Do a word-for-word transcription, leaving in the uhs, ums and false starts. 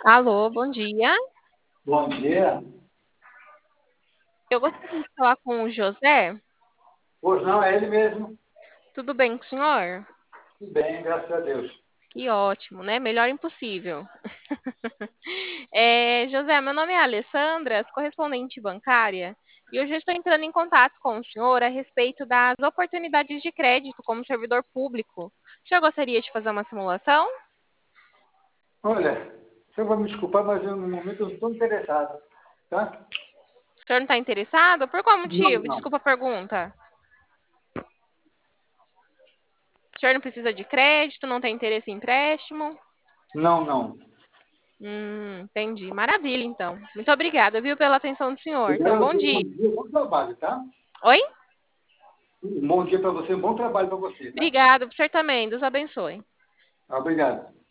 Alô, bom dia. Bom dia. Eu gostaria de falar com o José. Pois não, é ele mesmo. Tudo bem com o senhor? Tudo bem, graças a Deus. Que ótimo, né? Melhor impossível. É, José, meu nome é Alessandra, sou correspondente bancária, e hoje eu estou entrando em contato com o senhor a respeito das oportunidades de crédito como servidor público. O senhor gostaria de fazer uma simulação? Olha, você vai me desculpar, mas eu, no momento eu não estou interessado, tá? O senhor não está interessado? Por qual Não, motivo? não. Desculpa a pergunta. O senhor não precisa de crédito, não tem interesse em empréstimo? Não, não. Hum, entendi. Maravilha, então. Muito obrigada, viu, pela atenção do senhor. Tenha um Obrigado, bom bom dia. dia, bom trabalho, tá? Oi? Um bom dia para você, um bom trabalho para você, tá? Obrigado, por ser também. Deus abençoe. Obrigado.